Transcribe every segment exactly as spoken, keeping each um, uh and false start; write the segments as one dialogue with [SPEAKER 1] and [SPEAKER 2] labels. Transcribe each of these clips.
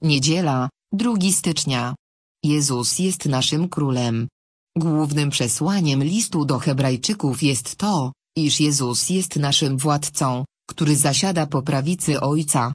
[SPEAKER 1] Niedziela, drugiego stycznia. Jezus jest naszym królem. Głównym przesłaniem listu do Hebrajczyków jest to, iż Jezus jest naszym władcą, który zasiada po prawicy Ojca.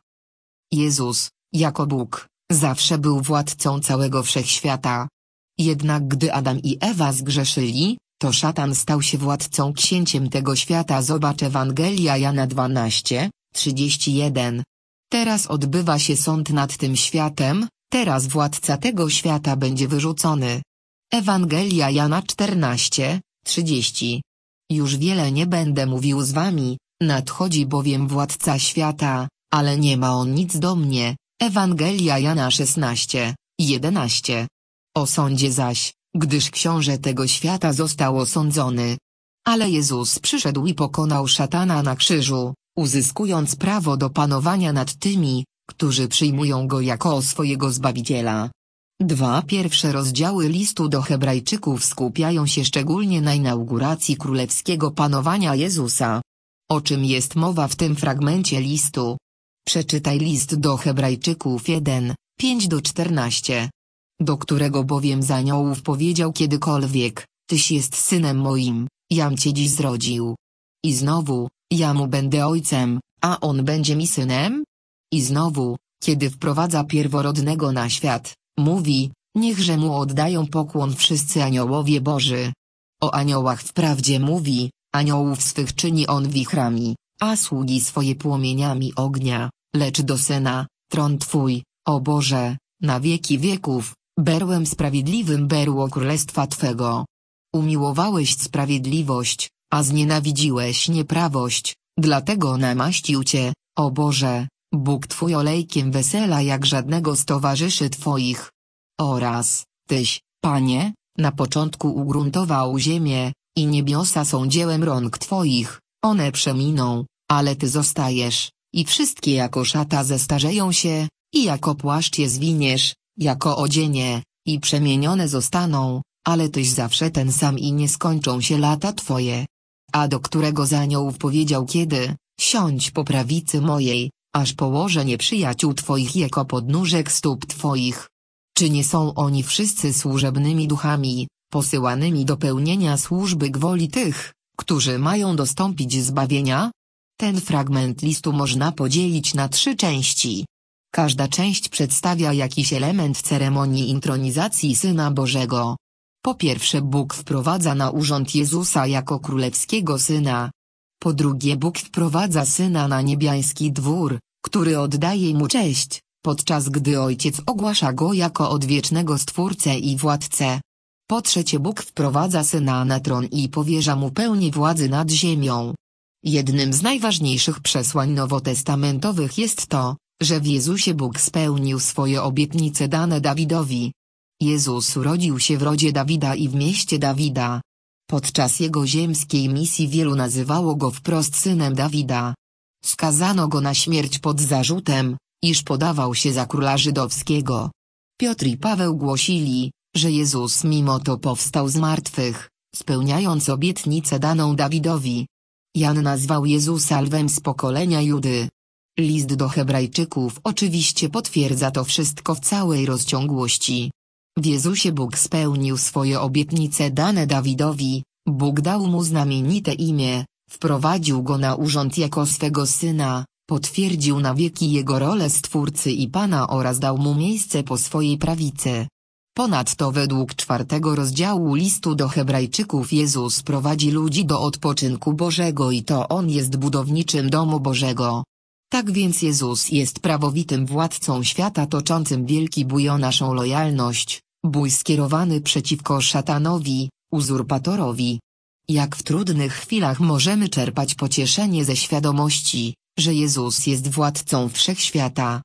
[SPEAKER 1] Jezus, jako Bóg, zawsze był władcą całego wszechświata. Jednak gdy Adam i Ewa zgrzeszyli, to szatan stał się władcą, księciem tego świata. Zobacz Ewangelia Jana dwanaście, trzydzieści jeden. Teraz odbywa się sąd nad tym światem, teraz władca tego świata będzie wyrzucony. Ewangelia Jana czternaście, trzydzieści. Już wiele nie będę mówił z wami, nadchodzi bowiem władca świata, ale nie ma on nic do mnie. Ewangelia Jana szesnaście, jedenaście. O sądzie zaś, gdyż książę tego świata został osądzony. Ale Jezus przyszedł i pokonał szatana na krzyżu, uzyskując prawo do panowania nad tymi, którzy przyjmują go jako swojego Zbawiciela. Dwa pierwsze rozdziały listu do Hebrajczyków skupiają się szczególnie na inauguracji królewskiego panowania Jezusa. O czym jest mowa w tym fragmencie listu? Przeczytaj list do Hebrajczyków jeden, pięć do czternastu. Do którego bowiem z aniołów powiedział kiedykolwiek, Tyś jest synem moim, jam cię dziś zrodził. I znowu, ja mu będę ojcem, a on będzie mi synem? I znowu, kiedy wprowadza pierworodnego na świat, mówi, niechże mu oddają pokłon wszyscy aniołowie Boży. O aniołach wprawdzie mówi, aniołów swych czyni on wichrami, a sługi swoje płomieniami ognia, lecz do Syna, tron Twój, o Boże, na wieki wieków, berłem sprawiedliwym berło królestwa Twego. Umiłowałeś sprawiedliwość, a znienawidziłeś nieprawość, dlatego namaścił Cię, o Boże, Bóg Twój olejkiem wesela jak żadnego z towarzyszy Twoich. Oraz, Tyś, Panie, na początku ugruntował ziemię, i niebiosa są dziełem rąk Twoich, one przeminą, ale Ty zostajesz, i wszystkie jako szata zestarzeją się, i jako płaszcz je zwiniesz, jako odzienie, i przemienione zostaną, ale Tyś zawsze ten sam i nie skończą się lata Twoje. A do którego z aniołów powiedział kiedy, siądź po prawicy mojej, aż położę nieprzyjaciół Twoich jako podnóżek stóp Twoich. Czy nie są oni wszyscy służebnymi duchami, posyłanymi do pełnienia służby gwoli tych, którzy mają dostąpić zbawienia? Ten fragment listu można podzielić na trzy części. Każda część przedstawia jakiś element ceremonii intronizacji Syna Bożego. Po pierwsze, Bóg wprowadza na urząd Jezusa jako królewskiego Syna. Po drugie, Bóg wprowadza Syna na niebiański dwór, który oddaje Mu cześć, podczas gdy Ojciec ogłasza Go jako odwiecznego Stwórcę i Władcę. Po trzecie, Bóg wprowadza Syna na tron i powierza Mu pełnię władzy nad ziemią. Jednym z najważniejszych przesłań nowotestamentowych jest to, że w Jezusie Bóg spełnił swoje obietnice dane Dawidowi. Jezus urodził się w rodzie Dawida i w mieście Dawida. Podczas Jego ziemskiej misji wielu nazywało Go wprost synem Dawida. Skazano Go na śmierć pod zarzutem, iż podawał się za króla żydowskiego. Piotr i Paweł głosili, że Jezus mimo to powstał z martwych, spełniając obietnicę daną Dawidowi. Jan nazwał Jezusa lwem z pokolenia Judy. List do Hebrajczyków oczywiście potwierdza to wszystko w całej rozciągłości. W Jezusie Bóg spełnił swoje obietnice dane Dawidowi, Bóg dał Mu znamienite imię, wprowadził Go na urząd jako swego Syna, potwierdził na wieki Jego rolę Stwórcy i Pana oraz dał Mu miejsce po swojej prawicy. Ponadto według czwartego rozdziału listu do Hebrajczyków Jezus prowadzi ludzi do odpoczynku Bożego i to On jest budowniczym domu Bożego. Tak więc Jezus jest prawowitym władcą świata toczącym wielki bój o naszą lojalność, bój skierowany przeciwko szatanowi, uzurpatorowi. Jak w trudnych chwilach możemy czerpać pocieszenie ze świadomości, że Jezus jest władcą wszechświata,